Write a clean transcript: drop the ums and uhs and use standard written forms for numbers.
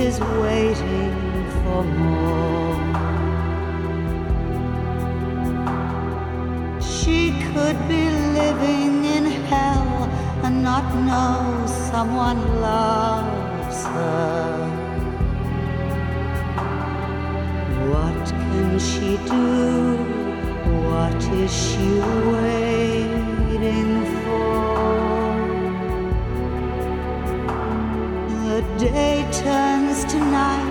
is waiting for more. She could be living in hell and not know someone loves her. What can she do? What is she waiting for? The day turns to night